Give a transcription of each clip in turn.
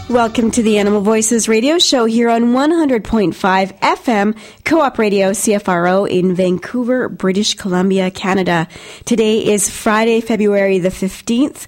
Welcome to the Animal Voices radio show here on 100.5 FM, Co-op Radio CFRO in Vancouver, British Columbia, Canada. Today is Friday, February the 15th,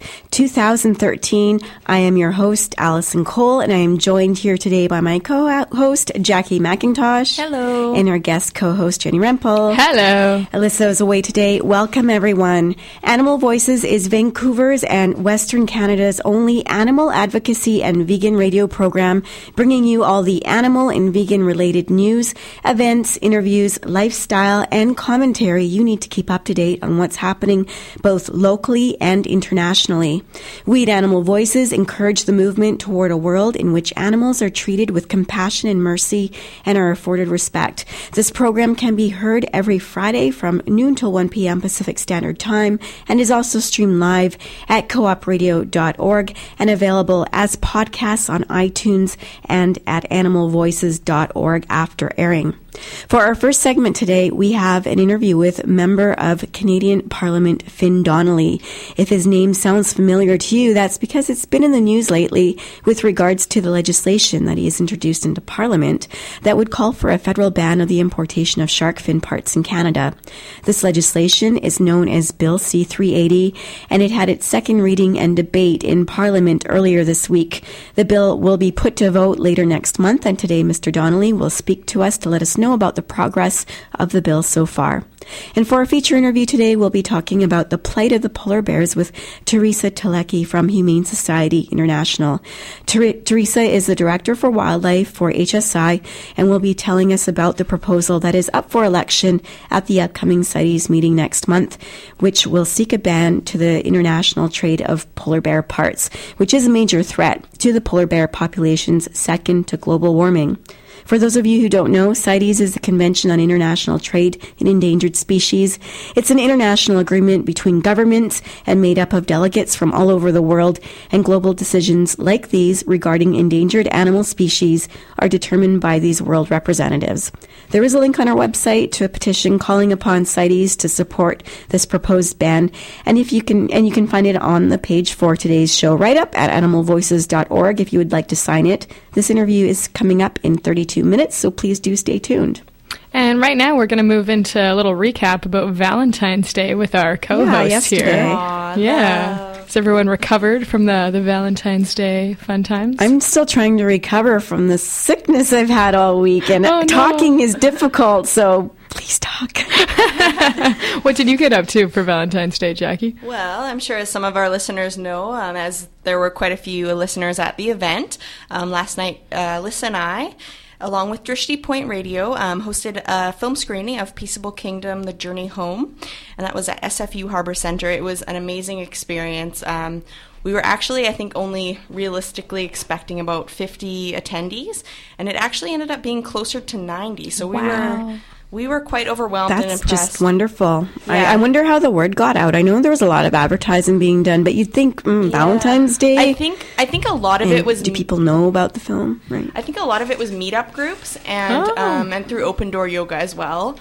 2013. I am your host, Allison Cole, and I am joined here today by my co-host, Jackie McIntosh. Hello. And our guest co-host, Jenny Rempel. Hello. Alyssa is away today. Welcome, everyone. Animal Voices is Vancouver's and Western Canada's only animal advocacy and vegan radio program, bringing you all the animal and vegan-related news, events, interviews, lifestyle, and commentary you need to keep up to date on what's happening both locally and internationally. We at Animal Voices encourage the movement toward a world in which animals are treated with compassion and mercy and are afforded respect. This program can be heard every Friday from noon till 1 p.m. Pacific Standard Time and is also streamed live at coopradio.org and available as podcasts on iTunes and at animalvoices.org after airing. For our first segment today, we have an interview with Member of Canadian Parliament Finn Donnelly. If his name sounds familiar to you, that's because it's been in the news lately with regards to the legislation that he has introduced into Parliament that would call for a federal ban of the importation of shark fin parts in Canada. This legislation is known as Bill C-380, and it had its second reading and debate in Parliament earlier this week. The bill will be put to vote later next month, and today Mr. Donnelly will speak to us to let us know about the progress of the bill so far. And for our feature interview today, we'll be talking about the plight of the polar bears with Teresa Telecki from Humane Society International. Teresa is the Director for Wildlife for HSI and will be telling us about the proposal that is up for election at the upcoming CITES meeting next month, which will seek a ban to the international trade of polar bear parts, which is a major threat to the polar bear populations second to global warming. For those of you who don't know, CITES is the Convention on International Trade in Endangered Species. It's an international agreement between governments and made up of delegates from all over the world, and global decisions like these regarding endangered animal species are determined by these world representatives. There is a link on our website to a petition calling upon CITES to support this proposed ban, and you can find it on the page for today's show right up at animalvoices.org if you would like to sign it. This interview is coming up in 32 minutes, so please do stay tuned. And right now we're going to move into a little recap about Valentine's Day with our co-host here. Aww, yeah. Has everyone recovered from the Valentine's Day fun times? I'm still trying to recover from the sickness I've had all week, and talking is difficult, so please talk. What did you get up to for Valentine's Day, Jackie? Well, I'm sure as some of our listeners know, as there were quite a few listeners at the event, last night, Alyssa and I, along with Drishti Point Radio, hosted a film screening of Peaceable Kingdom, The Journey Home, and that was at SFU Harbor Center. It was an amazing experience. We were actually, I think, only realistically expecting about 50 attendees, and it actually ended up being closer to 90, so we were quite overwhelmed and impressed. That's just wonderful. Yeah. I wonder how the word got out. I know there was a lot of advertising being done, but you'd think Valentine's Day. I think a lot of it was. Do people know about the film? Right. I think a lot of it was meetup groups and through Open Door Yoga as well,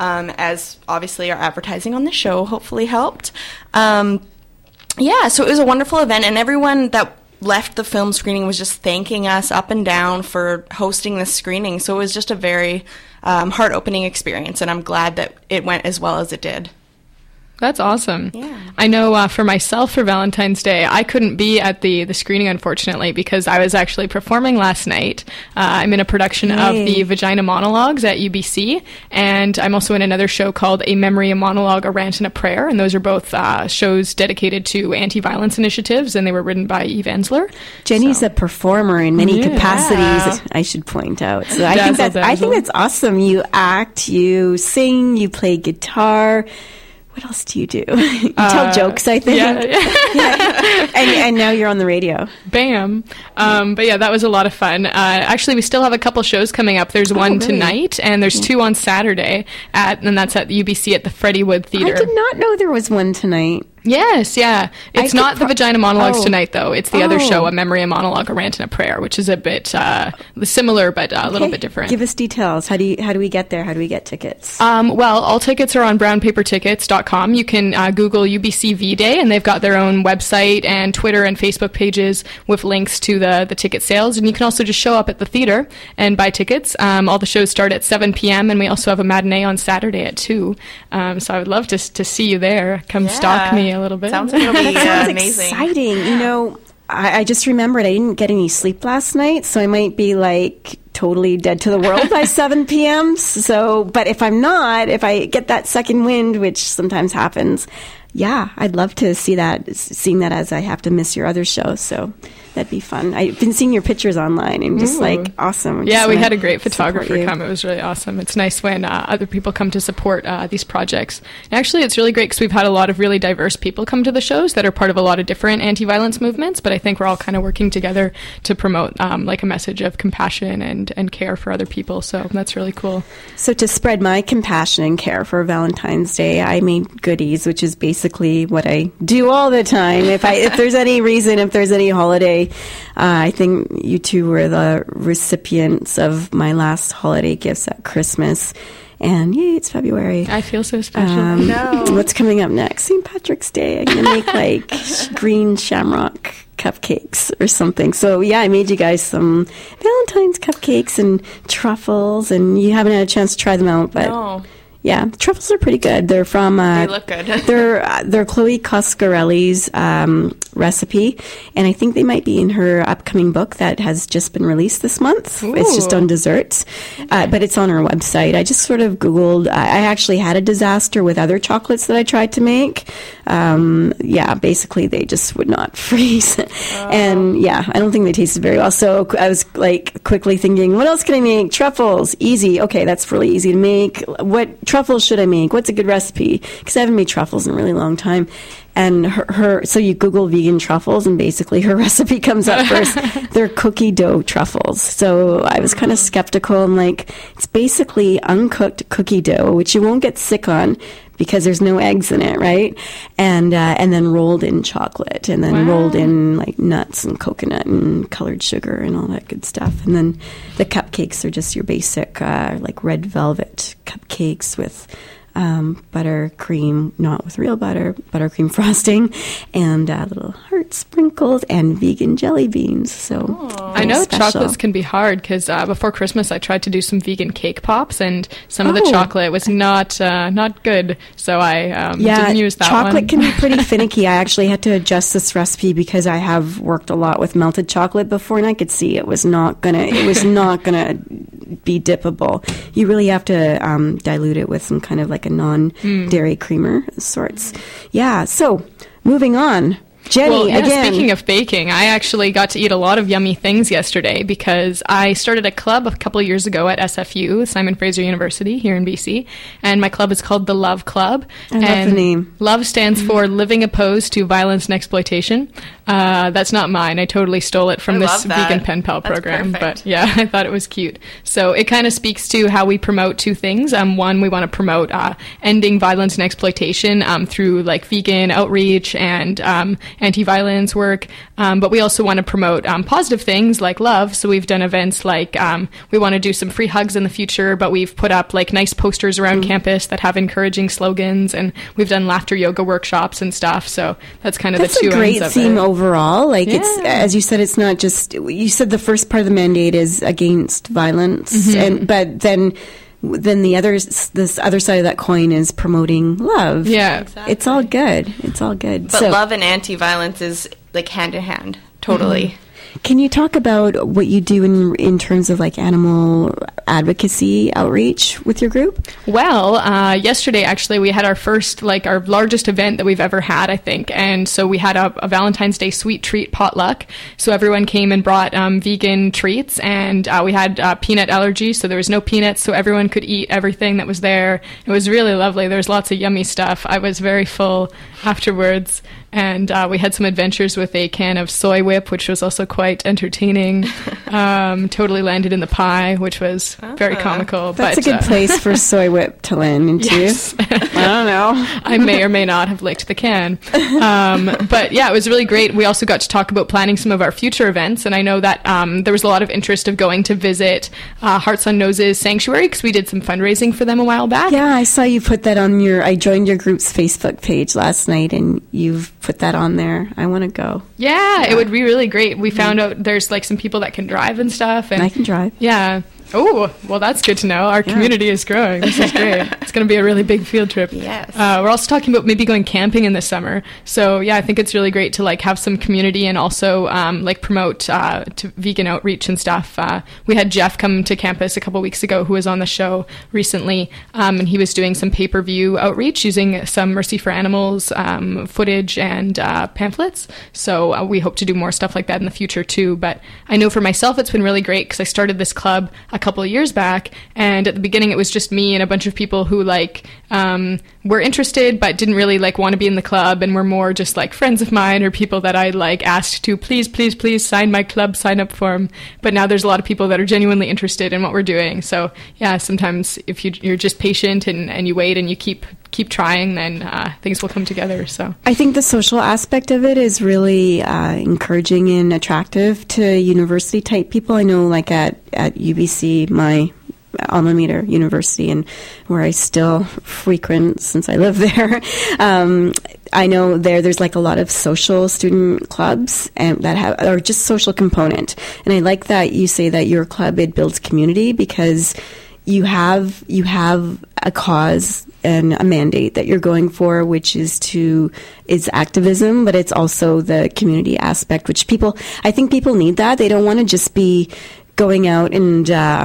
as obviously our advertising on the show hopefully helped. So it was a wonderful event, and everyone that left the film screening was just thanking us up and down for hosting this screening. So it was just a very heart-opening experience, and I'm glad that it went as well as it did. That's awesome. Yeah. I know for myself for Valentine's Day, I couldn't be at the screening, unfortunately, because I was actually performing last night. I'm in a production of the Vagina Monologues at UBC, and I'm also in another show called A Memory, a Monologue, a Rant, and a Prayer, and those are both shows dedicated to anti-violence initiatives, and they were written by Eve Ensler. Jenny's a performer in many capacities, I should point out. So I think that's awesome. You act, you sing, you play guitar. What else do you do? You tell jokes, I think. Yeah. And now you're on the radio. Bam. But yeah, that was a lot of fun. Actually, we still have a couple shows coming up. There's one tonight, and there's two on Saturday, and that's at the UBC at the Freddie Wood Theater. I did not know there was one tonight. Yes, yeah. It's not the Vagina Monologues tonight, though. It's the other show, A Memory, a Monologue, a Rant, and a Prayer, which is a bit similar, but a little bit different. Give us details. How do we get there? How do we get tickets? Well, all tickets are on brownpapertickets.com. You can Google UBC V-Day, and they've got their own website and Twitter and Facebook pages with links to the ticket sales. And you can also just show up at the theater and buy tickets. All the shows start at 7 p.m., and we also have a matinee on Saturday at 2. So I would love to see you there. Come stalk me a little bit. Sounds like it'll be amazing. Exciting. You know, I just remembered I didn't get any sleep last night, so I might be like totally dead to the world by 7 p.m. So, but if I'm not, if I get that second wind, which sometimes happens, yeah, I'd love to see that, seeing that as I have to miss your other show. So that'd be fun. I've been seeing your pictures online and just like awesome. Yeah, we had a great photographer come. It was really awesome. It's nice when other people come to support these projects. And actually, it's really great because we've had a lot of really diverse people come to the shows that are part of a lot of different anti-violence movements, but I think we're all kind of working together to promote like a message of compassion and care for other people. So that's really cool. So to spread my compassion and care for Valentine's Day, I made goodies, which is basically what I do all the time. If there's any reason, if there's any holiday, I think you two were the recipients of my last holiday gifts at Christmas. And yay, it's February. I feel so special. What's coming up next? St. Patrick's Day. I'm going to make like green shamrock cupcakes or something. So yeah, I made you guys some Valentine's cupcakes and truffles, and you haven't had a chance to try them out, but... No. Yeah, the truffles are pretty good. They're from... they look good. they're Chloe Coscarelli's recipe, and I think they might be in her upcoming book that has just been released this month. Ooh. It's just on desserts, but it's on her website. I just sort of Googled. I actually had a disaster with other chocolates that I tried to make. Basically they just would not freeze. And yeah, I don't think they tasted very well. So I was like quickly thinking, what else can I make? Truffles, easy. Okay, that's really easy to make. What truffles should I make? What's a good recipe? Because I haven't made truffles in a really long time. And so you Google vegan truffles, and basically her recipe comes up first. They're cookie dough truffles. So I was kind of skeptical. I'm like, it's basically uncooked cookie dough, which you won't get sick on because there's no eggs in it, right? And then rolled in chocolate, and then rolled in like nuts and coconut and colored sugar and all that good stuff. And then the cupcakes are just your basic like red velvet cupcakes with buttercream, not with real butter, buttercream frosting, and little heart sprinkles and vegan jelly beans. So I know chocolates can be hard because before Christmas I tried to do some vegan cake pops, and some of the chocolate was not good. So I didn't use that one. Chocolate can be pretty finicky. I actually had to adjust this recipe because I have worked a lot with melted chocolate before, and I could see it was not gonna be dippable. You really have to dilute it with some kind of like a non-dairy creamer of sorts. Yeah, so moving on. Jenny, again. Speaking of baking, I actually got to eat a lot of yummy things yesterday because I started a club a couple of years ago at SFU, Simon Fraser University here in BC, and my club is called the Love Club. I love the name. Love stands for Living Opposed to Violence and Exploitation. That's not mine. I totally stole it from this vegan pen pal program. Perfect. But yeah, I thought it was cute. So it kind of speaks to how we promote two things. One, we want to promote ending violence and exploitation through like vegan outreach and anti-violence work, but we also want to promote positive things like love. So we've done events like we want to do some free hugs in the future, but we've put up like nice posters around campus that have encouraging slogans, and we've done laughter yoga workshops and stuff. So that's kind of the two ends of it. That's a great theme overall. Like it's, as you said, it's not just, you said the first part of the mandate is against violence, but then the other side of that coin is promoting love. Yeah, exactly. It's all good. It's all good. But love and anti-violence is like hand in hand, totally. Mm-hmm. Can you talk about what you do in terms of like animal advocacy outreach with your group? Well, yesterday actually we had our first, like our largest event that we've ever had, I think. And so we had a Valentine's Day sweet treat potluck. So everyone came and brought vegan treats, and we had peanut allergy, so there was no peanuts, so everyone could eat everything that was there. It was really lovely. There was lots of yummy stuff. I was very full afterwards. And we had some adventures with a can of soy whip, which was also quite entertaining. Totally landed in the pie, which was very comical. That's a good place for Soy Whip to land into. Yes. I don't know. I may or may not have licked the can. But yeah, it was really great. We also got to talk about planning some of our future events, and I know that there was a lot of interest of going to visit Hearts on Noses Sanctuary, because we did some fundraising for them a while back. Yeah, I saw you put that on I joined your group's Facebook page last night, and you've put that on there. I want to go. Yeah, it would be really great. We found out there's like some people that can drive and stuff. And I can drive. Yeah. Oh, well, that's good to know. Our community is growing. This is great. It's going to be a really big field trip. Yes. We're also talking about maybe going camping in the summer. So, yeah, I think it's really great to, like, have some community and also, like, promote to vegan outreach and stuff. We had Jeff come to campus a couple weeks ago, who was on the show recently, and he was doing some pay-per-view outreach using some Mercy for Animals footage and pamphlets. So we hope to do more stuff like that in the future, too. But I know for myself, it's been really great because I started this club a couple of years back, and at the beginning it was just me and a bunch of people who like were interested but didn't really like want to be in the club, and were more just like friends of mine or people that I like asked to please sign my club sign up form. But now there's a lot of people that are genuinely interested in what we're doing. So yeah, sometimes if you're just patient and you wait and you keep trying, then things will come together. So I think the social aspect of it is really encouraging and attractive to university type people. I know, like at UBC, my alma mater university, and where I still frequent since I live there. I know there's like a lot of social student clubs and that are just social component. And I like that you say that your club, it builds community, because you have a cause and a mandate that you're going for, which is activism, but it's also the community aspect, which I think people need that. They don't want to just be going out and,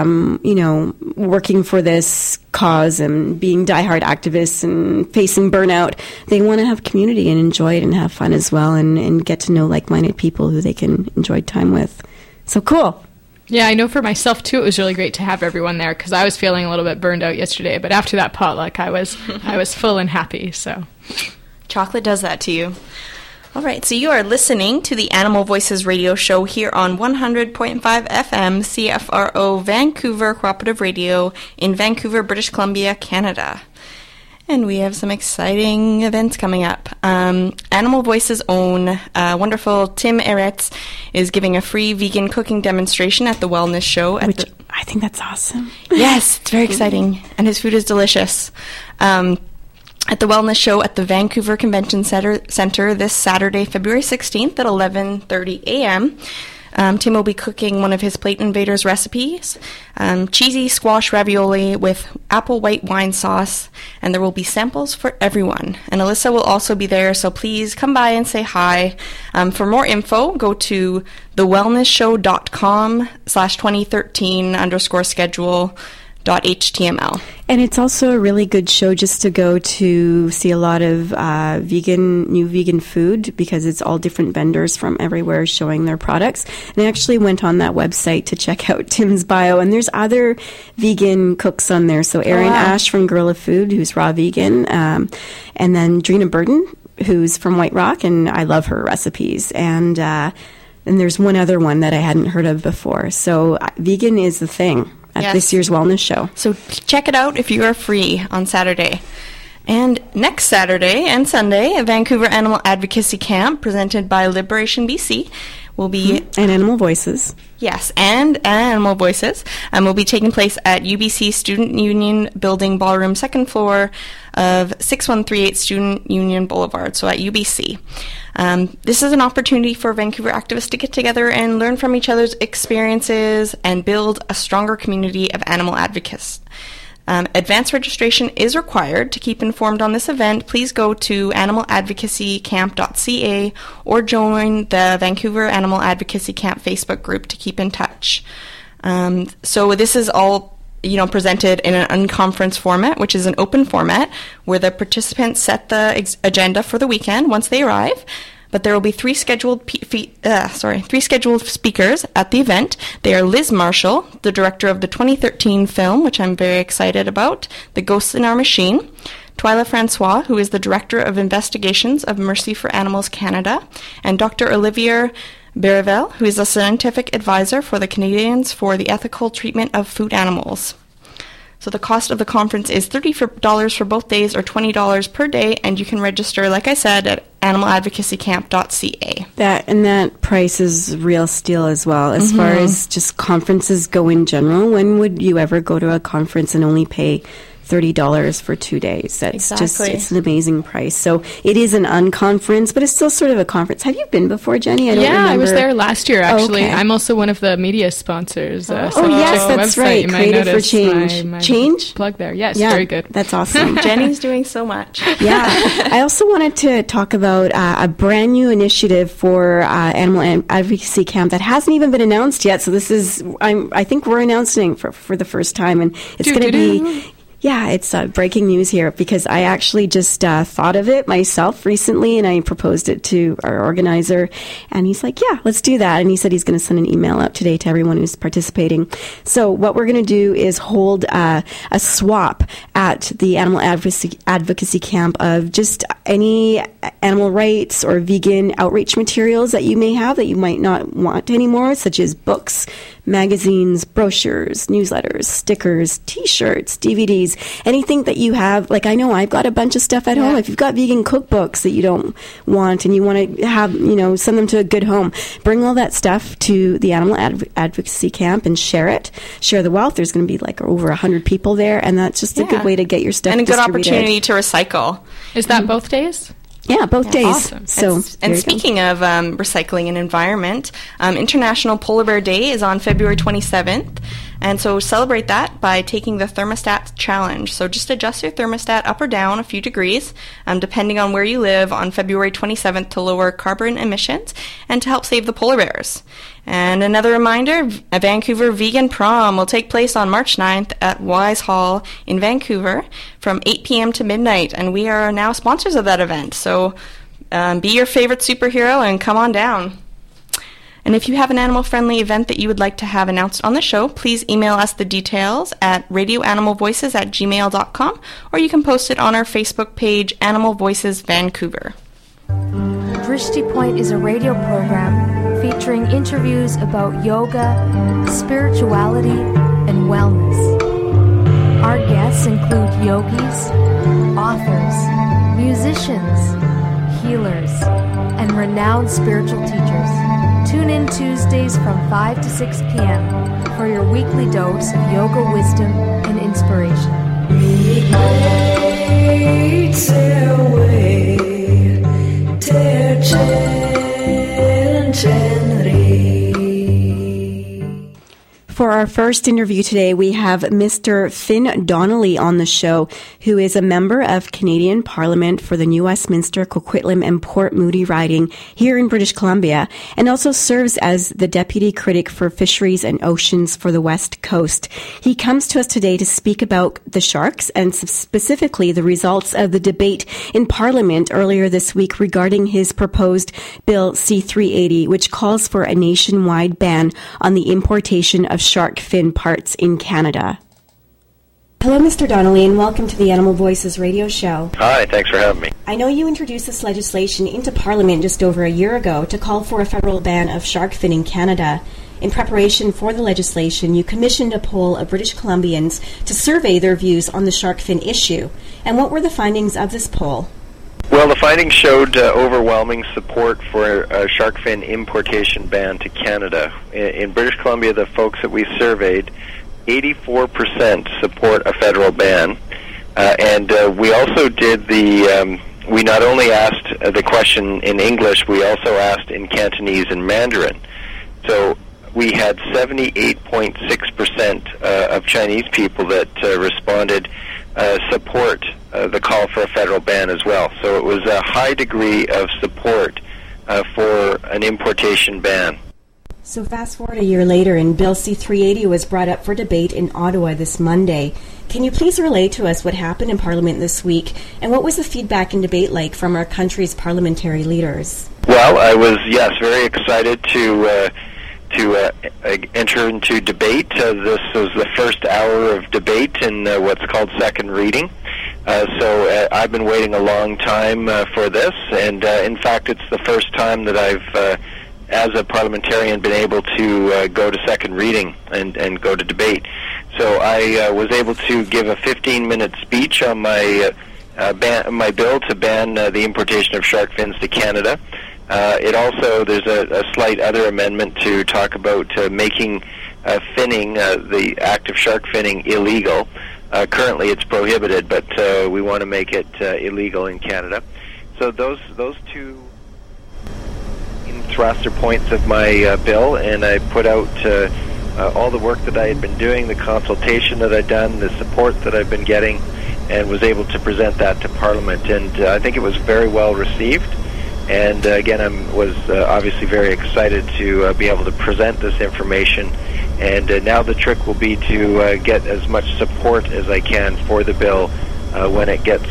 working for this cause and being diehard activists and facing burnout. They want to have community and enjoy it and have fun as well, and get to know like-minded people who they can enjoy time with. So cool. Yeah, I know for myself, too, it was really great to have everyone there, because I was feeling a little bit burned out yesterday. But after that potluck, I was full and happy. So chocolate does that to you. All right, so you are listening to the Animal Voices radio show here on 100.5 FM CFRO Vancouver Cooperative Radio in Vancouver, British Columbia, Canada. And we have some exciting events coming up. Animal Voices' own wonderful Tim Eretz is giving a free vegan cooking demonstration at the Wellness Show. I think that's awesome. Yes, it's very exciting. And his food is delicious. At the Wellness Show at the Vancouver Convention Center this Saturday, February 16th at 11:30 a.m., Tim will be cooking one of his Plate Invaders recipes, cheesy squash ravioli with apple white wine sauce, and there will be samples for everyone. And Alyssa will also be there, so please come by and say hi. For more info, go to thewellnessshow.com/2013_schedule.html. And it's also a really good show just to go to see a lot of new vegan food, because it's all different vendors from everywhere showing their products. And I actually went on that website to check out Tim's bio, and there's other vegan cooks on there. So Erin Ash from Guerrilla Food, who's raw vegan, and then Drina Burton, who's from White Rock, and I love her recipes. And there's one other one that I hadn't heard of before. So vegan is the thing at this year's Wellness Show. So check it out if you are free on Saturday. And next Saturday and Sunday, a Vancouver Animal Advocacy Camp presented by Liberation BC will be... And Animal Voices. Yes, and Animal Voices will be taking place at UBC Student Union Building Ballroom, second floor of 6138 Student Union Boulevard, so at UBC. This is an opportunity for Vancouver activists to get together and learn from each other's experiences and build a stronger community of animal advocates. Advance registration is required. To keep informed on this event, please go to animaladvocacycamp.ca or join the Vancouver Animal Advocacy Camp Facebook group to keep in touch. So this is all presented in an unconference format, which is an open format where the participants set the agenda for the weekend once they arrive. But there will be three scheduled speakers at the event. They are Liz Marshall, the director of the 2013 film, which I'm very excited about, The Ghosts in Our Machine; Twyla Francois, who is the director of investigations of Mercy for Animals Canada; and Dr. Olivier Berivel, who is a scientific advisor for the Canadians for the Ethical Treatment of Food Animals. So the cost of the conference is $30 for both days or $20 per day, and you can register, like I said, at animaladvocacycamp.ca. That price is real steal as well. As far as just conferences go in general, when would you ever go to a conference and only pay $30 for 2 days? That's exactly. It's an amazing price. So it is an unconference, but it's still sort of a conference. Have you been before, Jenny? I don't remember. I was there last year, actually. Okay. I'm also one of the media sponsors. Yes, that's right. Creative for Change. My Change? Plug there. Yes, very good. That's awesome. Jenny's doing so much. Yeah. I also wanted to talk about a brand new initiative for Animal Advocacy Camp that hasn't even been announced yet. So this is, I think we're announcing for the first time, and it's going to be... Yeah, it's breaking news here because I actually just thought of it myself recently, and I proposed it to our organizer, and he's like, yeah, let's do that. And he said he's going to send an email out today to everyone who's participating. So what we're going to do is hold a swap at the Animal Advocacy Camp of just any animal rights or vegan outreach materials that you may have that you might not want anymore, such as books, magazines, brochures, newsletters, stickers, T-shirts, DVDs, anything that you have. Like, I know I've got a bunch of stuff at home. If you've got vegan cookbooks that you don't want and you want to have, send them to a good home, bring all that stuff to the Animal Advocacy Camp and share the wealth. There's going to be like over 100 people there, and that's just a good way to get your stuff and a good distributed. Opportunity to recycle. Is that both days? Yeah, both days. Awesome. So, and speaking of recycling and environment, International Polar Bear Day is on February 27th. And so celebrate that by taking the thermostat challenge. So just adjust your thermostat up or down a few degrees, depending on where you live, on February 27th to lower carbon emissions and to help save the polar bears. And another reminder, a Vancouver Vegan Prom will take place on March 9th at Wise Hall in Vancouver from 8 p.m. to midnight. And we are now sponsors of that event. So be your favorite superhero and come on down. And if you have an animal-friendly event that you would like to have announced on the show, please email us the details at radioanimalvoices@gmail.com, or you can post it on our Facebook page, Animal Voices Vancouver. Drishti Point is a radio program featuring interviews about yoga, spirituality, and wellness. Our guests include yogis, authors, musicians, healers, and renowned spiritual teachers. Tune in Tuesdays from 5 to 6 p.m. for your weekly dose of yoga wisdom and inspiration. For our first interview today, we have Mr. Finn Donnelly on the show, who is a member of Canadian Parliament for the New Westminster, Coquitlam, and Port Moody riding here in British Columbia, and also serves as the Deputy Critic for Fisheries and Oceans for the West Coast. He comes to us today to speak about the sharks and specifically the results of the debate in Parliament earlier this week regarding his proposed Bill C-380, which calls for a nationwide ban on the importation of shark fin parts in Canada. Hello, Mr. Donnelly, and welcome to the Animal Voices radio show. Hi, thanks for having me. I know you introduced this legislation into Parliament just over a year ago to call for a federal ban of shark fin in Canada. In preparation for the legislation, you commissioned a poll of British Columbians to survey their views on the shark fin issue. And what were the findings of this poll? Well, the findings showed overwhelming support for a shark fin importation ban to Canada. In British Columbia, the folks that we surveyed, 84% support a federal ban. And we also did we not only asked the question in English, we also asked in Cantonese and Mandarin. So we had 78.6% of Chinese people that responded support the call for a federal ban as well. So it was a high degree of support for an importation ban. So fast forward a year later, and Bill C-380 was brought up for debate in Ottawa this Monday. Can you please relay to us what happened in Parliament this week, and what was the feedback and debate like from our country's parliamentary leaders? Well, I was, very excited to enter into debate. This was the first hour of debate in what's called second reading. So I've been waiting a long time for this, and in fact, it's the first time that I've as a parliamentarian, been able to go to second reading and go to debate. So I was able to give a 15-minute speech on my my bill to ban the importation of shark fins to Canada. There's a slight other amendment to talk about making finning, the act of shark finning, illegal. Currently it's prohibited, but we want to make it illegal in Canada. So those two thruster points of my bill, and I put out all the work that I had been doing, the consultation that I'd done, the support that I've been getting, and was able to present that to Parliament. And I think it was very well received. And again, I was obviously very excited to be able to present this information. And now the trick will be to get as much support as I can for the bill when it gets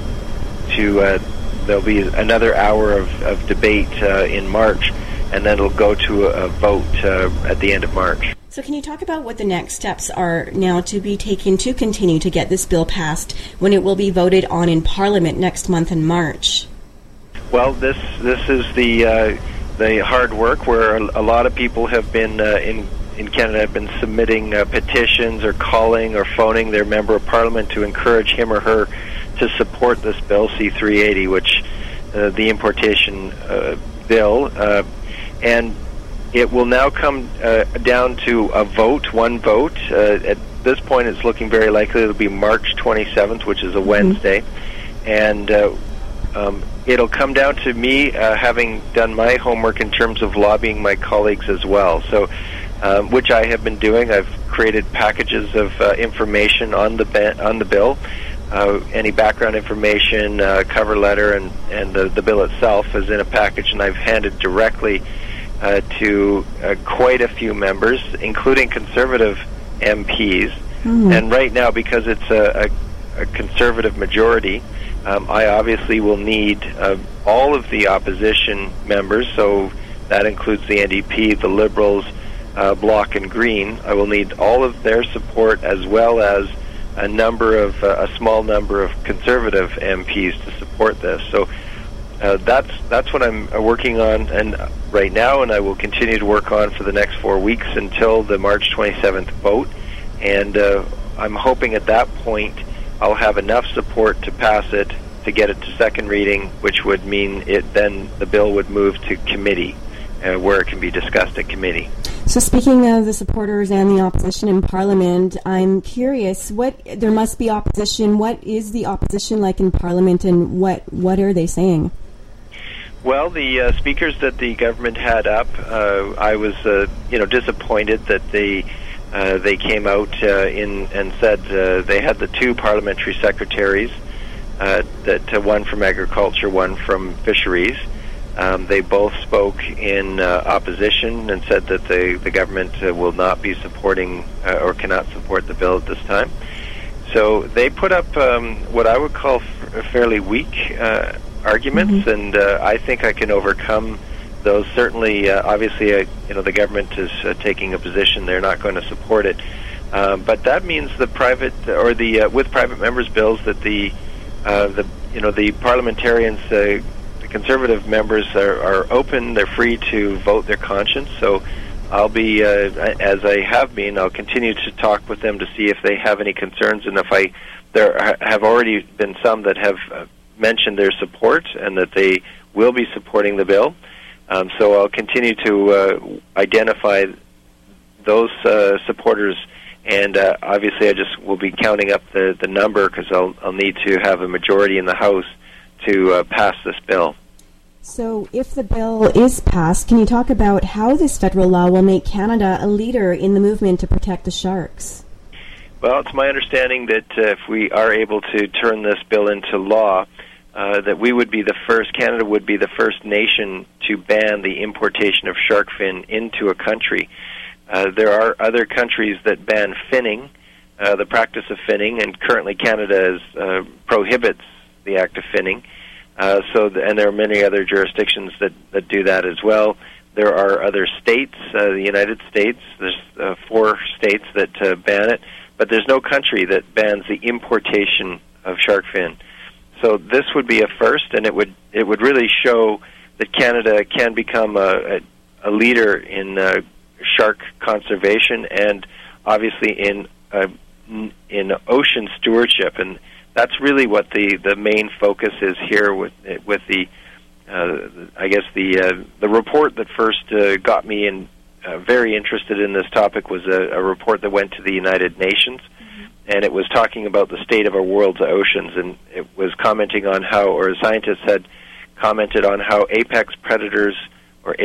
there'll be another hour of debate in March, and then it'll go to a vote at the end of March. So can you talk about what the next steps are now to be taken to continue to get this bill passed when it will be voted on in Parliament next month in March? Well, this is the hard work where a lot of people have been in Canada have been submitting petitions or calling or phoning their member of Parliament to encourage him or her to support this bill, C-380, which the importation bill, and it will now come down to a vote, one vote. At this point, it's looking very likely it'll be March 27th, which is a Wednesday, and it'll come down to me having done my homework in terms of lobbying my colleagues as well. So, which I have been doing. I've created packages of information on the bill. Any background information, cover letter, and the bill itself is in a package, and I've handed directly to quite a few members, including Conservative MPs. And right now, because it's a Conservative majority, I obviously will need all of the opposition members, so that includes the NDP, the Liberals, Bloc and Green. I will need all of their support, as well as a small number of Conservative MPs to support this. So that's what I'm working on and right now, and I will continue to work on for the next 4 weeks until the March 27th vote. And I'm hoping at that point I'll have enough support to pass it, to get it to second reading, which would mean then the bill would move to committee, where it can be discussed at committee. So speaking of the supporters and the opposition in Parliament, I'm curious, there must be opposition. What is the opposition like in Parliament, and what are they saying? Well, the speakers that the government had up, I was disappointed that they came out and said they had the two parliamentary secretaries, that one from Agriculture, one from Fisheries. They both spoke in opposition and said that the government will not be supporting or cannot support the bill at this time. So they put up what I would call fairly weak arguments, and I think I can overcome those. Certainly, obviously, the government is taking a position; they're not going to support it. But that means the private or the with private members' bills that the parliamentarians. Conservative members are open, they're free to vote their conscience, so I'll be, as I have been, I'll continue to talk with them to see if they have any concerns, and there have already been some that have mentioned their support and that they will be supporting the bill, so I'll continue to identify those supporters, and obviously I just will be counting up the number, because I'll need to have a majority in the House to pass this bill. So if the bill is passed, can you talk about how this federal law will make Canada a leader in the movement to protect the sharks? Well, it's my understanding that if we are able to turn this bill into law, that Canada would be the first nation to ban the importation of shark fin into a country. There are other countries that ban finning, the practice of finning, and currently Canada prohibits the act of finning. And there are many other jurisdictions that do that as well. There are other states, the United States, there's 4 states that ban it, but there's no country that bans the importation of shark fin. So this would be a first, and it would really show that Canada can become a a leader in shark conservation and obviously in ocean stewardship, and that's really what the main focus is here with the I guess the report that first got me very interested in this topic was a report that went to the United Nations, and it was talking about the state of our world's oceans, and it was commenting on how, or scientists had commented on how apex predators, or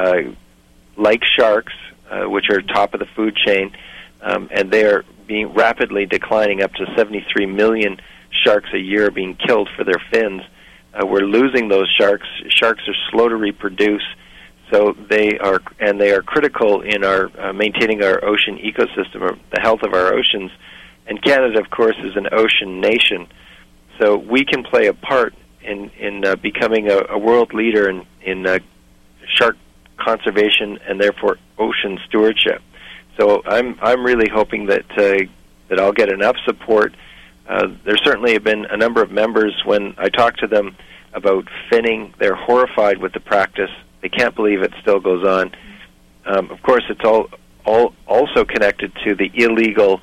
like sharks, which are top of the food chain, and they are being rapidly declining. Up to 73 million sharks a year being killed for their fins. We're losing those sharks. Sharks are slow to reproduce, so they are critical in our maintaining our ocean ecosystem, or the health of our oceans. And Canada, of course, is an ocean nation, so we can play a part in becoming a world leader in shark conservation and therefore ocean stewardship. So I'm really hoping that I'll get enough support. There certainly have been a number of members, when I talk to them about finning, they're horrified with the practice. They can't believe it still goes on. Of course, it's all also connected to the illegal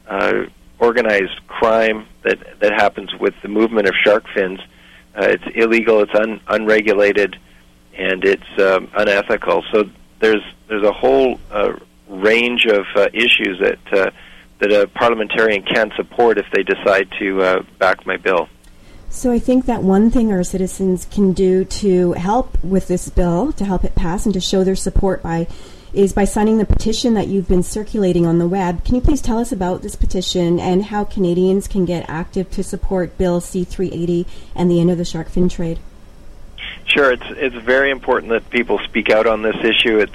organized crime that happens with the movement of shark fins. It's illegal, it's unregulated, and it's unethical. So there's a whole range of issues that a parliamentarian can support if they decide to back my bill. So I think that one thing our citizens can do to help with this bill, to help it pass and to show their support is by signing the petition that you've been circulating on the web. Can you please tell us about this petition and how Canadians can get active to support Bill C-380 and the end of the shark fin trade? Sure, it's very important that people speak out on this issue.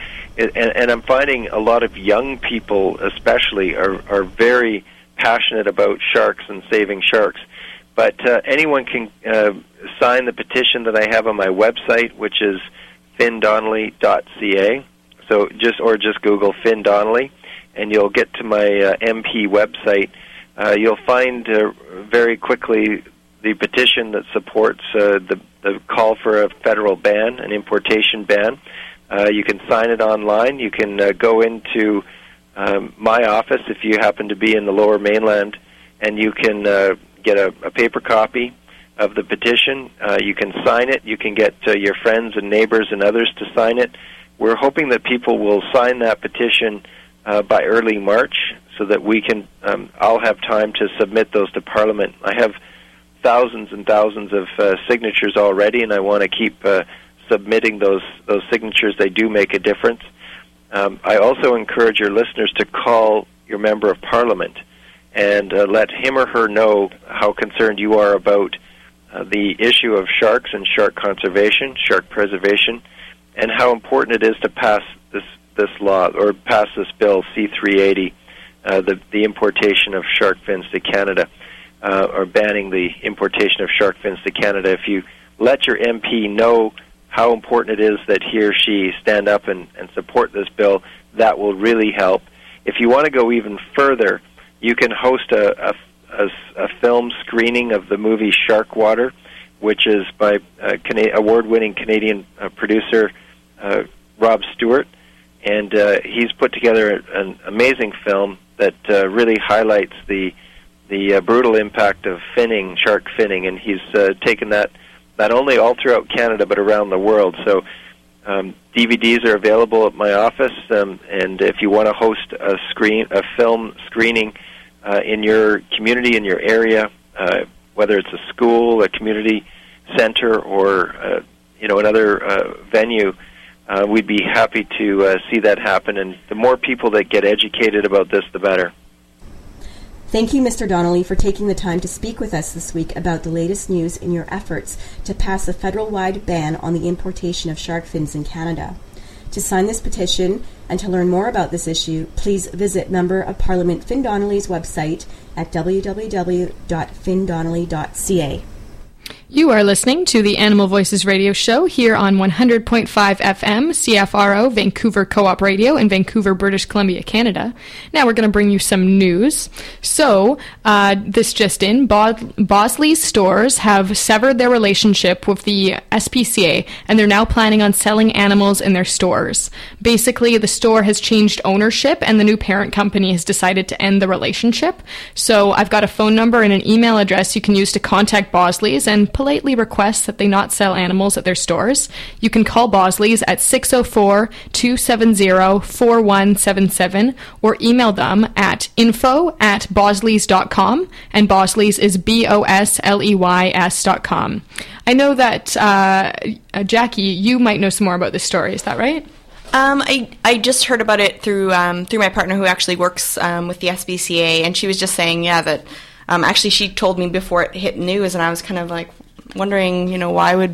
And I'm finding a lot of young people, especially, are very passionate about sharks and saving sharks. But anyone can sign the petition that I have on my website, which is findonnelly.ca. So just Google Finn Donnelly, and you'll get to my MP website. You'll find very quickly the petition that supports the call for a federal ban, an importation ban. You can sign it online. You can go into my office if you happen to be in the Lower Mainland, and you can get a paper copy of the petition. You can sign it. You can get your friends and neighbors and others to sign it. We're hoping that people will sign that petition by early March, so that we can. I'll have time to submit those to Parliament. I have thousands and thousands of signatures already, and I want to keep submitting those signatures. They do make a difference. I also encourage your listeners to call your member of Parliament and let him or her know how concerned you are about the issue of sharks and shark conservation, shark preservation, and how important it is to pass this law, or pass this bill C-380, the importation of shark fins to Canada, or banning the importation of shark fins to Canada. If you let your MP know how important it is that he or she stand up and support this bill, that will really help. If you want to go even further, you can host a film screening of the movie Sharkwater, which is by award-winning Canadian producer Rob Stewart, and he's put together an amazing film that really highlights the brutal impact of shark finning, and he's taken that not only all throughout Canada but around the world. So DVDs are available at my office, and if you want to host a film screening in your community, in your area, whether it's a school, a community center, or another venue, we'd be happy to see that happen. And the more people that get educated about this, the better. Thank you, Mr. Donnelly, for taking the time to speak with us this week about the latest news in your efforts to pass a federal-wide ban on the importation of shark fins in Canada. To sign this petition and to learn more about this issue, please visit Member of Parliament Finn Donnelly's website at www.findonnelly.ca. You are listening to the Animal Voices radio show here on 100.5 FM, CFRO, Vancouver Co-op Radio in Vancouver, British Columbia, Canada. Now we're going to bring you some news. So, this just in, Bosley's stores have severed their relationship with the SPCA, and they're now planning on selling animals in their stores. Basically, the store has changed ownership, and the new parent company has decided to end the relationship. So, I've got a phone number and an email address you can use to contact Bosley's and politely request that they not sell animals at their stores. You can call Bosley's at 604-270-4177 or email them at info@bosleys.com, and Bosley's is BOSLEYS.com. I know that, Jackie, you might know some more about this story. Is that right? I just heard about it through my partner who actually works with the SPCA, and she was just saying, that actually she told me before it hit news, and I was kind of like wondering, why would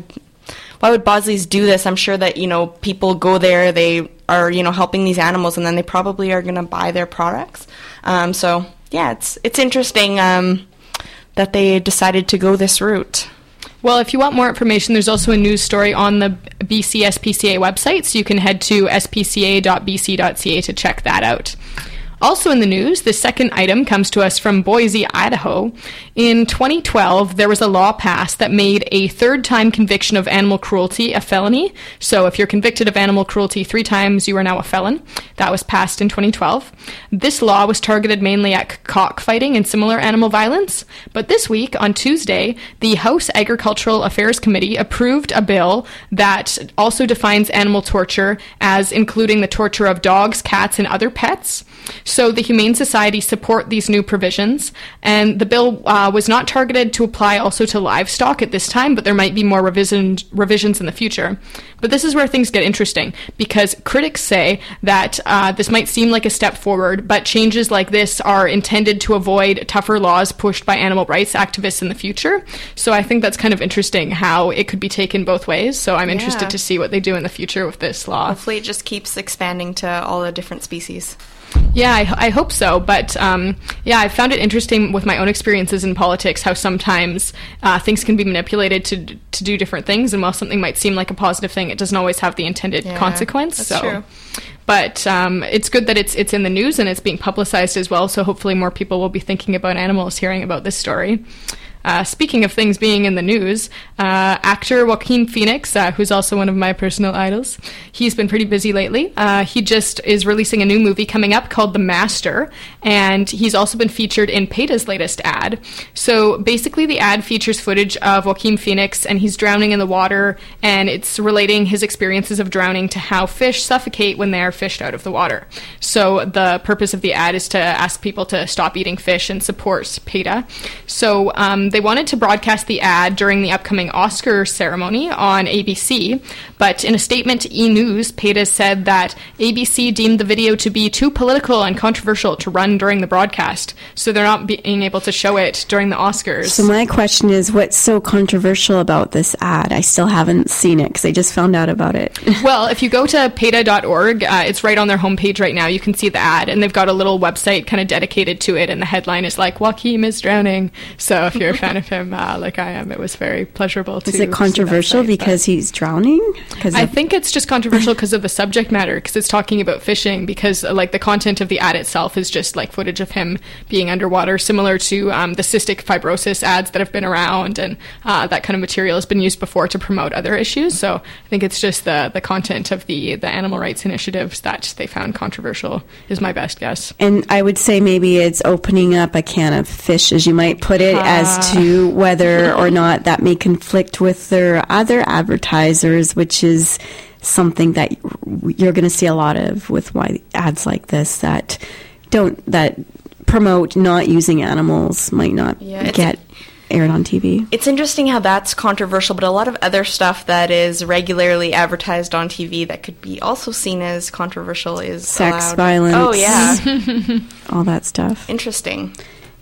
Bosley's do this? I'm sure that, people go there, they are, helping these animals, and then they probably are going to buy their products. So, yeah, it's interesting that they decided to go this route. Well, if you want more information, there's also a news story on the BC SPCA website, so you can head to spca.bc.ca to check that out. Also in the news, the second item comes to us from Boise, Idaho. In 2012, there was a law passed that made a third-time conviction of animal cruelty a felony. So if you're convicted of animal cruelty 3 times, you are now a felon. That was passed in 2012. This law was targeted mainly at cockfighting and similar animal violence. But this week, on Tuesday, the House Agricultural Affairs Committee approved a bill that also defines animal torture as including the torture of dogs, cats, and other pets. So the Humane Society support these new provisions, and the bill was not targeted to apply also to livestock at this time, but there might be more revisions in the future. But this is where things get interesting, because critics say that this might seem like a step forward, but changes like this are intended to avoid tougher laws pushed by animal rights activists in the future. So I think that's kind of interesting how it could be taken both ways. So I'm interested to see what they do in the future with this law. Hopefully it just keeps expanding to all the different species. Yeah, I hope so. But I found it interesting with my own experiences in politics how sometimes things can be manipulated to do different things. And while something might seem like a positive thing, it doesn't always have the intended consequence. That's true. But it's good that it's in the news and it's being publicized as well. So hopefully more people will be thinking about animals hearing about this story. Speaking of things being in the news, actor Joaquin Phoenix, who's also one of my personal idols, he's been pretty busy lately. He just is releasing a new movie coming up called The Master, and he's also been featured in PETA's latest ad. So basically the ad features footage of Joaquin Phoenix, and he's drowning in the water, and it's relating his experiences of drowning to how fish suffocate when they are fished out of the water. So the purpose of the ad is to ask people to stop eating fish and support PETA. So they wanted to broadcast the ad during the upcoming Oscar ceremony on ABC, but in a statement to E! News, PETA said that ABC deemed the video to be too political and controversial to run during the broadcast, so they're not being able to show it during the Oscars. So my question is, what's so controversial about this ad? I still haven't seen it because I just found out about it. Well, if you go to PETA.org, it's right on their homepage right now. You can see the ad, and they've got a little website kind of dedicated to it, and the headline is like, Joaquin is drowning. So if you're a fan of him, like I am, it was very pleasurable to see. Is it controversial because he's drowning? I think it's just controversial because of the subject matter, because it's talking about fishing, because like the content of the ad itself is just like footage of him being underwater, similar to the cystic fibrosis ads that have been around, and that kind of material has been used before to promote other issues. So I think it's just the content of the animal rights initiatives that they found controversial is my best guess. And I would say maybe it's opening up a can of fish, as you might put it, as to whether or not that may conflict with their other advertisers, which is something that you're going to see a lot of with ads like this that promote not using animals might not get aired on TV. It's interesting how that's controversial, but a lot of other stuff that is regularly advertised on TV that could be also seen as controversial is sex, allowed. violence. Oh, yeah. All that stuff. Interesting.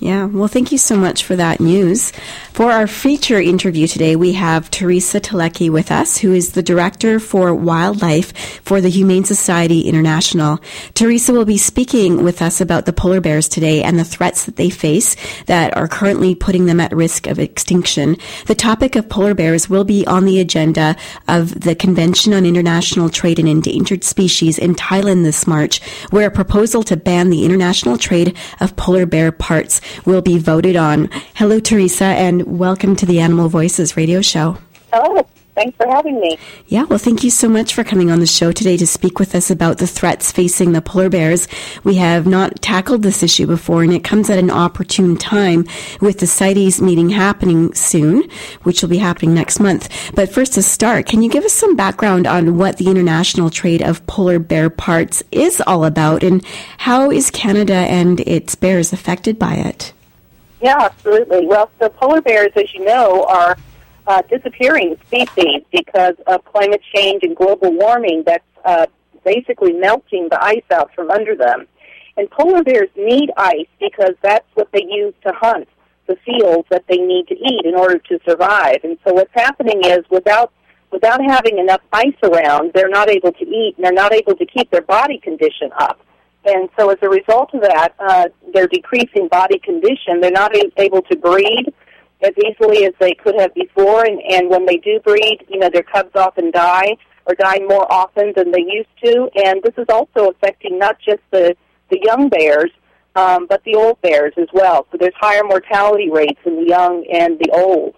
Yeah, well, thank you so much for that news. For our feature interview today, we have Teresa Telecki with us, who is the Director for Wildlife for the Humane Society International. Teresa will be speaking with us about the polar bears today and the threats that they face that are currently putting them at risk of extinction. The topic of polar bears will be on the agenda of the Convention on International Trade in Endangered Species in Thailand this March, where a proposal to ban the international trade of polar bear parts will be voted on. Hello, Teresa, and welcome to the Animal Voices radio show. Hello. Thanks for having me. Yeah, well, thank you so much for coming on the show today to speak with us about the threats facing the polar bears. We have not tackled this issue before, and it comes at an opportune time with the CITES meeting happening soon, which will be happening next month. But first, to start, can you give us some background on what the international trade of polar bear parts is all about, and how is Canada and its bears affected by it? Yeah, absolutely. Well, the polar bears, as you know, are disappearing species because of climate change and global warming that's basically melting the ice out from under them. And polar bears need ice because that's what they use to hunt the seals that they need to eat in order to survive. And so what's happening is without having enough ice around, they're not able to eat and they're not able to keep their body condition up. And so as a result of that, their decreasing body condition, they're not able to breed as easily as they could have before, and when they do breed, their cubs often die, or die more often than they used to, and this is also affecting not just the young bears, but the old bears as well. So there's higher mortality rates in the young and the old.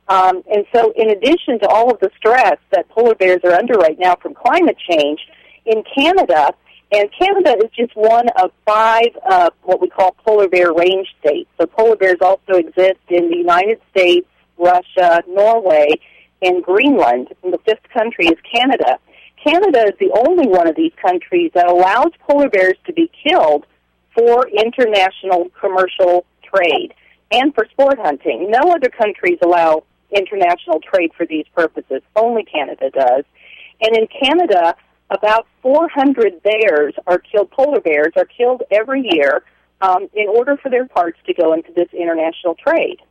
And so in addition to all of the stress that polar bears are under right now from climate change, in Canada, and Canada is just one of 5 what we call polar bear range states. So polar bears also exist in the United States, Russia, Norway, and Greenland. And the 5th country is Canada. Canada is the only one of these countries that allows polar bears to be killed for international commercial trade and for sport hunting. No other countries allow international trade for these purposes. Only Canada does. And in Canada, about 400 polar bears are killed every year in order for their parts to go into this international trade.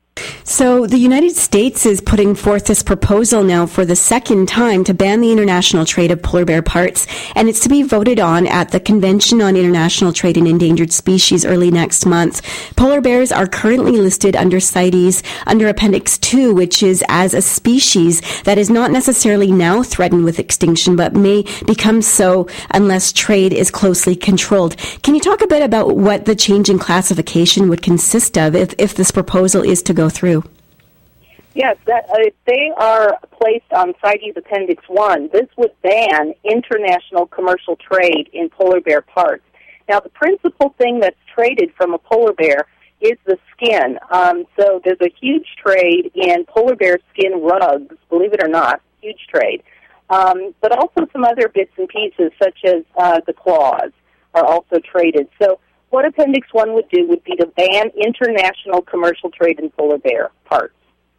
So the United States is putting forth this proposal now for the second time to ban the international trade of polar bear parts, and it's to be voted on at the Convention on International Trade in Endangered Species early next month. Polar bears are currently listed under CITES under Appendix 2, which is as a species that is not necessarily now threatened with extinction, but may become so unless trade is closely controlled. Can you talk a bit about what the change in classification would consist of if this proposal is to go through? Yes, they are placed on CITES Appendix 1. This would ban international commercial trade in polar bear parts. Now, the principal thing that's traded from a polar bear is the skin. So there's a huge trade in polar bear skin rugs, believe it or not, huge trade. But also some other bits and pieces, such as the claws, are also traded. So what Appendix 1 would do would be to ban international commercial trade in polar bear parts.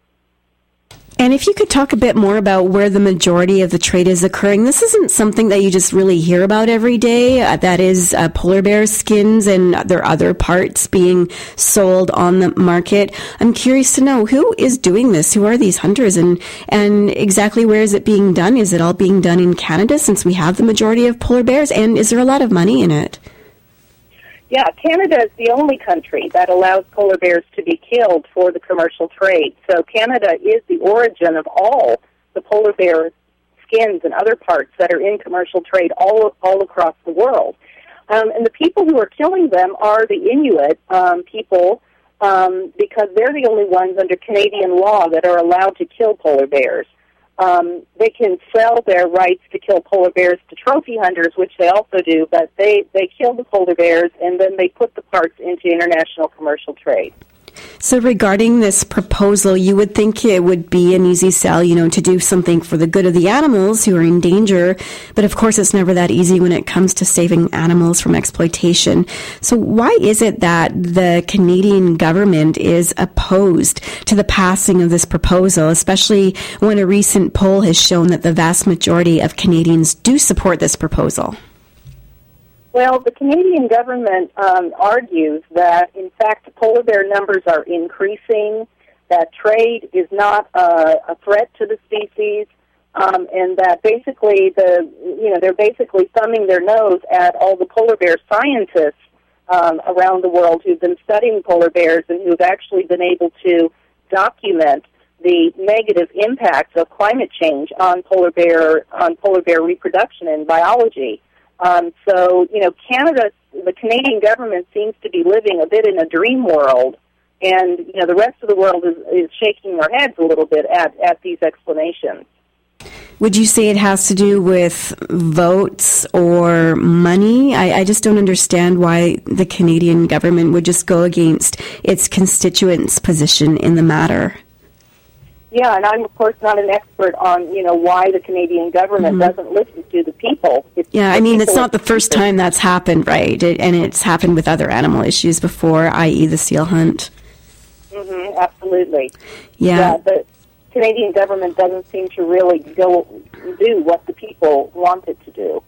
And if you could talk a bit more about where the majority of the trade is occurring, this isn't something that you just really hear about every day. That is polar bear skins and their other parts being sold on the market. I'm curious to know who is doing this. Who are these hunters, and exactly where is it being done? Is it all being done in Canada since we have the majority of polar bears? And is there a lot of money in it? Yeah, Canada is the only country that allows polar bears to be killed for the commercial trade. So Canada is the origin of all the polar bear skins and other parts that are in commercial trade all across the world. And the people who are killing them are the Inuit people because they're the only ones under Canadian law that are allowed to kill polar bears. They can sell their rights to kill polar bears to trophy hunters, which they also do, but they kill the polar bears and then they put the parts into international commercial trade. So regarding this proposal, you would think it would be an easy sell, to do something for the good of the animals who are in danger. But of course, it's never that easy when it comes to saving animals from exploitation. So why is it that the Canadian government is opposed to the passing of this proposal, especially when a recent poll has shown that the vast majority of Canadians do support this proposal? Well, the Canadian government argues that, in fact, the polar bear numbers are increasing, that trade is not a threat to the species, and that basically they're basically thumbing their nose at all the polar bear scientists around the world who've been studying polar bears and who've actually been able to document the negative impacts of climate change on polar bear reproduction and biology. So, the Canadian government seems to be living a bit in a dream world, and, the rest of the world is shaking their heads a little bit at these explanations. Would you say it has to do with votes or money? I just don't understand why the Canadian government would just go against its constituents' position in the matter. Yeah, and I'm, of course, not an expert on, why the Canadian government doesn't listen to the people. It's not the first time that's happened, right? And it's happened with other animal issues before, i.e. the seal hunt. Mm-hmm, absolutely. Yeah. The Canadian government doesn't seem to really go do what the people want it to do.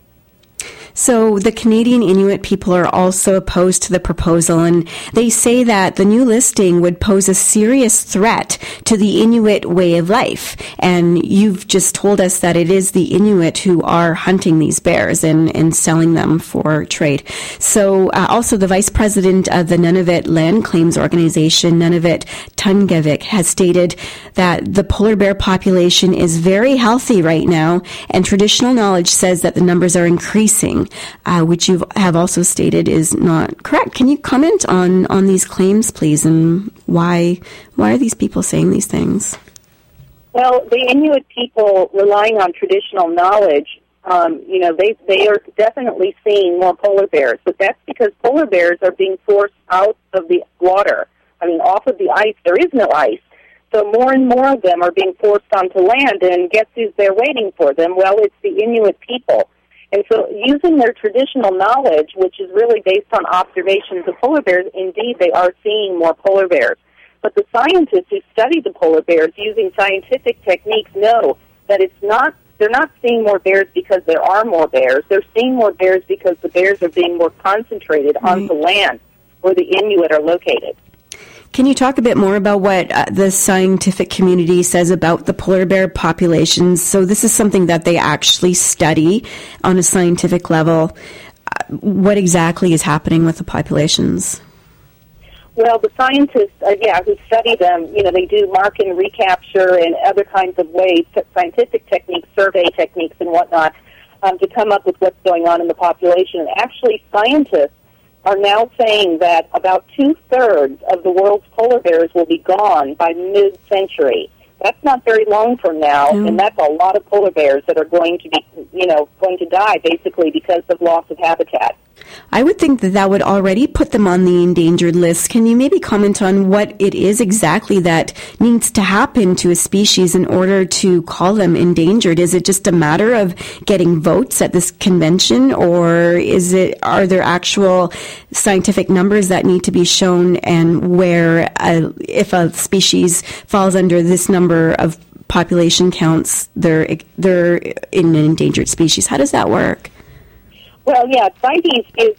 So the Canadian Inuit people are also opposed to the proposal, and they say that the new listing would pose a serious threat to the Inuit way of life. And you've just told us that it is the Inuit who are hunting these bears and selling them for trade. So also the vice president of the Nunavut Land Claims Organization, Nunavut Tungavik, has stated that the polar bear population is very healthy right now, and traditional knowledge says that the numbers are increasing. Which you have also stated is not correct. Can you comment on these claims, please, and why are these people saying these things? Well, the Inuit people relying on traditional knowledge, they are definitely seeing more polar bears, but that's because polar bears are being forced out of the water. Off of the ice. There is no ice. So more and more of them are being forced onto land, and guess who's there waiting for them? Well, it's the Inuit people. And so using their traditional knowledge, which is really based on observations of polar bears, indeed they are seeing more polar bears. But the scientists who study the polar bears using scientific techniques know that they're not seeing more bears because there are more bears. They're seeing more bears because the bears are being more concentrated onto land where the Inuit are located. Can you talk a bit more about what the scientific community says about the polar bear populations? So this is something that they actually study on a scientific level. What exactly is happening with the populations? Well, the scientists, who study them, they do mark and recapture and other kinds of ways, scientific techniques, survey techniques and whatnot, to come up with what's going on in the population. And actually, scientists are now saying that about 2/3 of the world's polar bears will be gone by mid-century. That's not very long from now, and that's a lot of polar bears that are going to be, going to die basically because of loss of habitat. I would think that would already put them on the endangered list. Can you maybe comment on what it is exactly that needs to happen to a species in order to call them endangered? Is it just a matter of getting votes at this convention, or are there actual scientific numbers that need to be shown, and where if a species falls under this number of population counts, they're in an endangered species? How does that work? Well, yeah, CITES is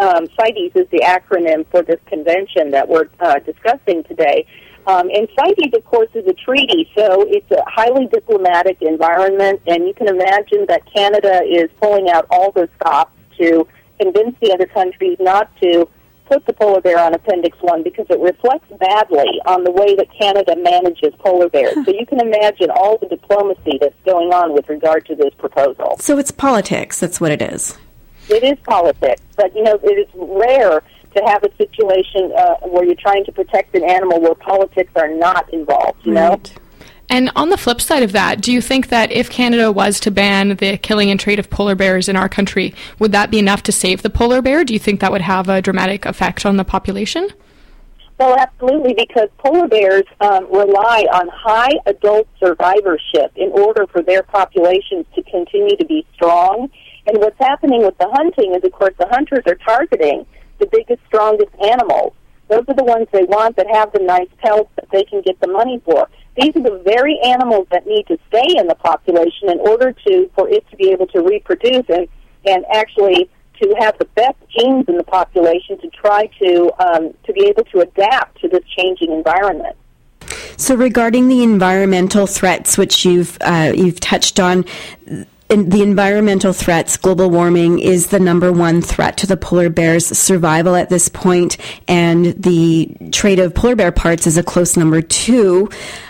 the acronym for this convention that we're discussing today. And CITES, of course, is a treaty, so it's a highly diplomatic environment, and you can imagine that Canada is pulling out all the stops to convince the other countries not to put the polar bear on Appendix 1 because it reflects badly on the way that Canada manages polar bears. So you can imagine all the diplomacy that's going on with regard to this proposal. So it's politics, that's what it is. It is politics, but, it is rare to have a situation where you're trying to protect an animal where politics are not involved, you know? And on the flip side of that, do you think that if Canada was to ban the killing and trade of polar bears in our country, would that be enough to save the polar bear? Do you think that would have a dramatic effect on the population? Well, absolutely, because polar bears rely on high adult survivorship in order for their populations to continue to be strong. And what's happening with the hunting is, of course, the hunters are targeting the biggest, strongest animals. Those are the ones they want that have the nice pelts that they can get the money for. These are the very animals that need to stay in the population in order for it to be able to reproduce and actually to have the best genes in the population to try to be able to adapt to this changing environment. So regarding the environmental threats, which you've touched on, the environmental threats, global warming is the number one threat to the polar bear's survival at this point, and the trade of polar bear parts is a close number two.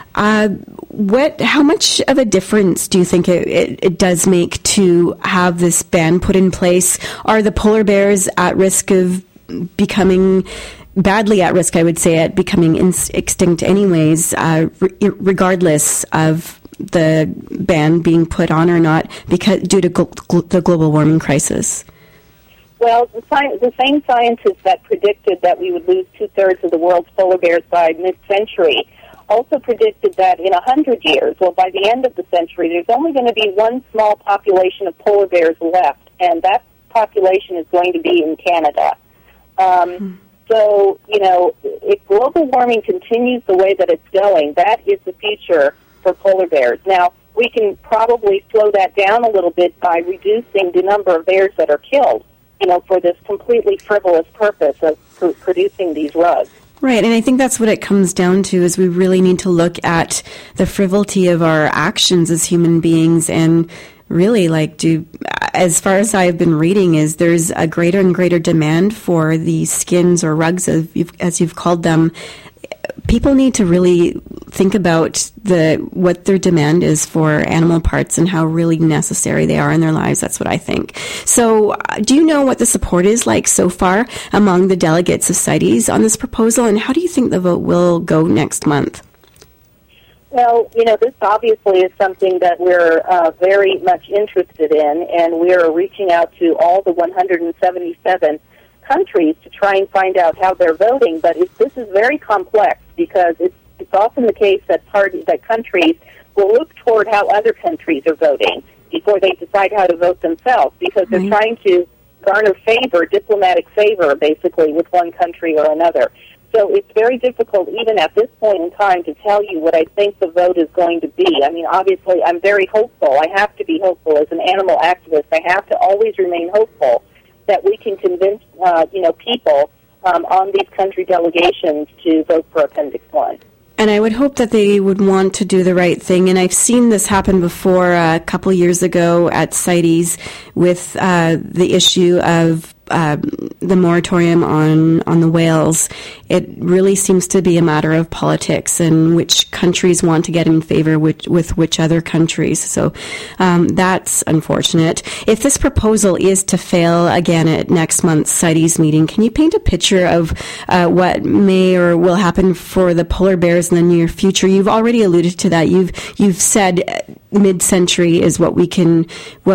How much of a difference do you think it does make to have this ban put in place? Are the polar bears at risk of becoming badly at risk, I would say, at becoming extinct anyways, regardless of the ban being put on or not, due to the global warming crisis? Well, the same scientists that predicted that we would lose 2/3 of the world's polar bears by mid-century also predicted that in 100 years, well, by the end of the century, there's only going to be one small population of polar bears left, and that population is going to be in Canada. So, if global warming continues the way that it's going, that is the future for polar bears. Now, we can probably slow that down a little bit by reducing the number of bears that are killed, for this completely frivolous purpose of producing these rugs. Right, and I think that's what it comes down to, is we really need to look at the frivolity of our actions as human beings, and really, as far as I've been reading, is there's a greater and greater demand for these skins or rugs, as you've called them. People need to really think about what their demand is for animal parts and how really necessary they are in their lives. That's what I think. So do you know what the support is like so far among the delegates of CITES on this proposal, and how do you think the vote will go next month? Well, this obviously is something that we're very much interested in, and we're reaching out to all the 177 countries to try and find out how they're voting. But this is very complex, because it's often the case that countries will look toward how other countries are voting before they decide how to vote themselves, because they're trying to garner diplomatic favor, basically, with one country or another. So it's very difficult, even at this point in time, to tell you what I think the vote is going to be. I mean, obviously, I'm very hopeful. I have to be hopeful. As an animal activist, I have to always remain hopeful that we can convince, people on these country delegations to vote for Appendix 1. And I would hope that they would want to do the right thing. And I've seen this happen before a couple years ago at CITES with the issue of the moratorium on the whales. It really seems to be a matter of politics and which countries want to get in favor with which other countries. So that's unfortunate. If this proposal is to fail again at next month's CITES meeting, can you paint a picture of what may or will happen for the polar bears in the near future? You've already alluded to that. You've said mid-century is when we can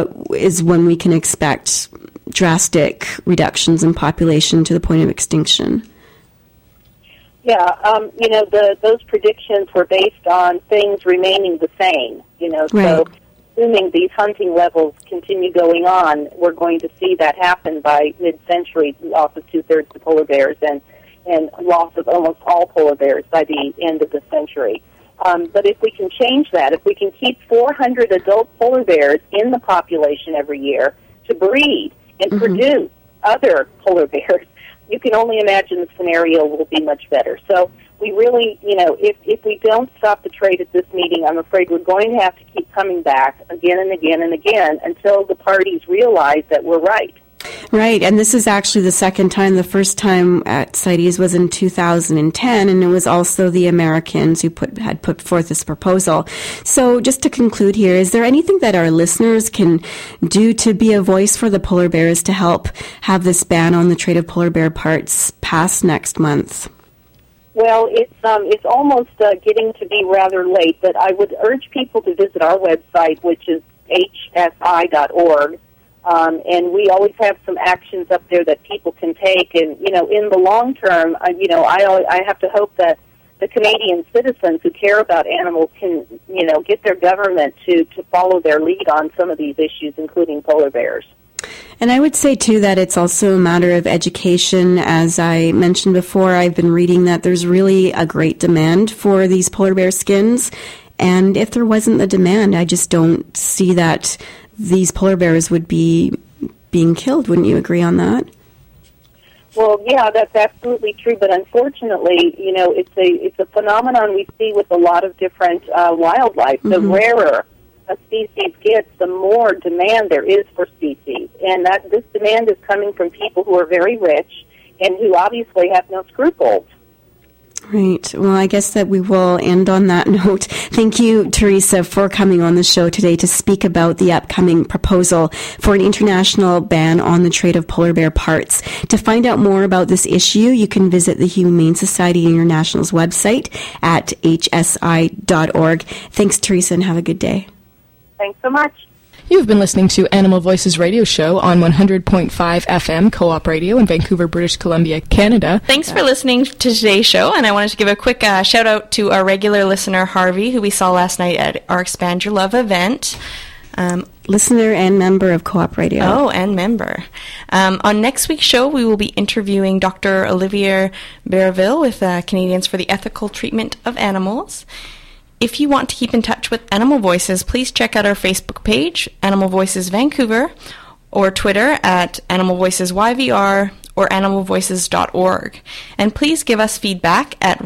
expect drastic reductions in population to the point of extinction. Yeah, those predictions were based on things remaining the same, Right. So assuming these hunting levels continue going on, we're going to see that happen by mid-century, loss of 2/3 of polar bears and loss of almost all polar bears by the end of the century. But if we can change that, if we can keep 400 adult polar bears in the population every year to breed and produce other polar bears, you can only imagine the scenario will be much better. So we really, if we don't stop the trade at this meeting, I'm afraid we're going to have to keep coming back again and again and again until the parties realize that we're right. Right, and this is actually the second time. The first time at CITES was in 2010, and it was also the Americans who had put forth this proposal. So just to conclude here, is there anything that our listeners can do to be a voice for the polar bears to help have this ban on the trade of polar bear parts pass next month? Well, it's almost getting to be rather late, but I would urge people to visit our website, which is hsi.org. And we always have some actions up there that people can take. And, in the long term, I have to hope that the Canadian citizens who care about animals can, get their government to follow their lead on some of these issues, including polar bears. And I would say, too, that it's also a matter of education. As I mentioned before, I've been reading that there's really a great demand for these polar bear skins. And if there wasn't the demand, I just don't see that these polar bears would be being killed. Wouldn't you agree on that? Well, yeah, that's absolutely true. But unfortunately, it's a phenomenon we see with a lot of different wildlife. The rarer a species gets, the more demand there is for species, and this demand is coming from people who are very rich and who obviously have no scruples. Right. Well, I guess that we will end on that note. Thank you, Teresa, for coming on the show today to speak about the upcoming proposal for an international ban on the trade of polar bear parts. To find out more about this issue, you can visit the Humane Society International's website at hsi.org. Thanks, Teresa, and have a good day. Thanks so much. You've been listening to Animal Voices radio show on 100.5 FM Co-op Radio in Vancouver, British Columbia, Canada. Thanks for listening to today's show, and I wanted to give a quick shout out to our regular listener, Harvey, who we saw last night at our Expand Your Love event. Listener and member of Co-op Radio. Oh, and member. On next week's show, we will be interviewing Dr. Olivier Berville with Canadians for the Ethical Treatment of Animals. If you want to keep in touch with Animal Voices, please check out our Facebook page, Animal Voices Vancouver, or Twitter at Animal Voices YVR or animalvoices.org. And please give us feedback at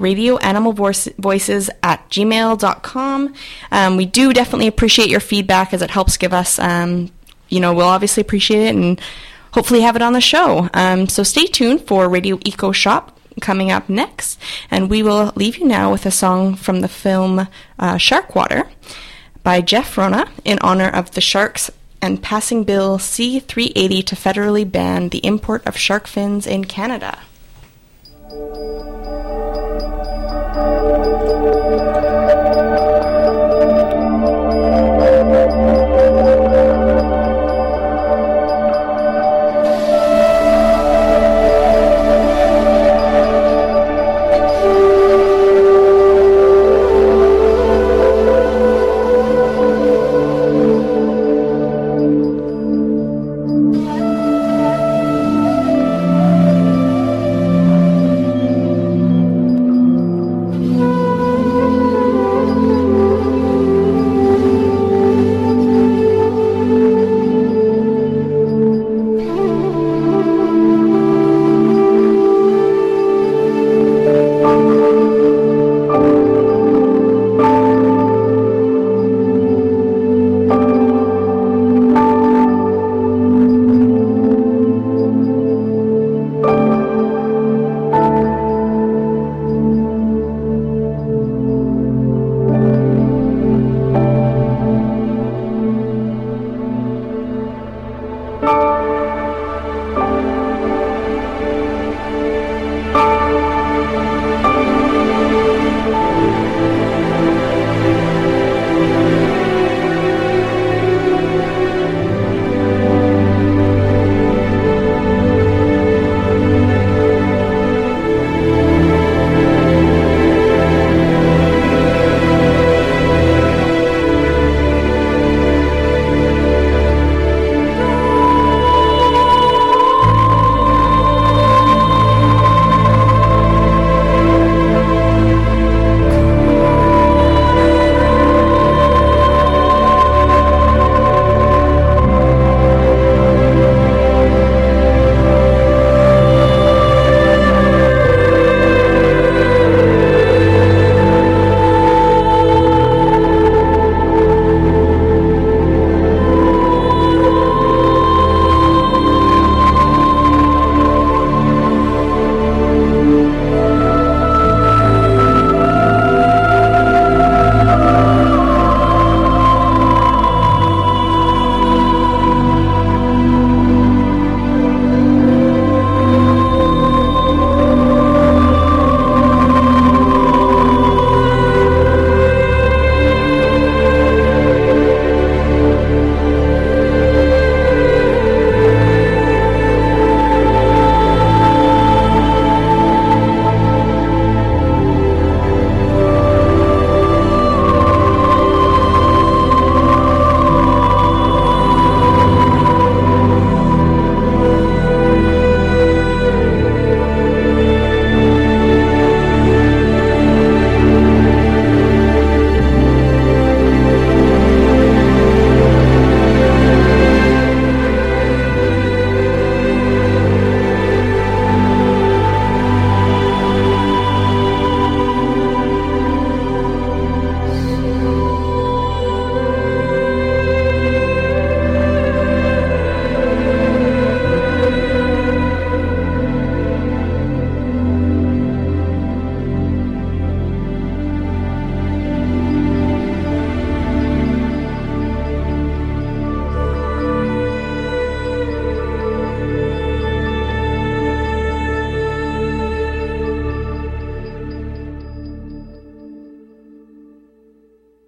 radioanimalvoices@gmail.com. We do definitely appreciate your feedback as it helps give us, we'll obviously appreciate it and hopefully have it on the show. So stay tuned for Radio Eco Shop coming up next, and we will leave you now with a song from the film Sharkwater by Jeff Rona in honor of the sharks and passing Bill C-380 to federally ban the import of shark fins in Canada.